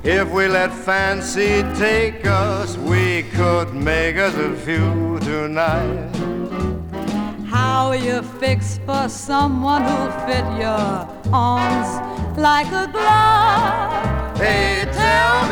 If we let fancy take us, we could make us a few tonight. How you fix for someone who'll fit your arms like a glove? Hey, tell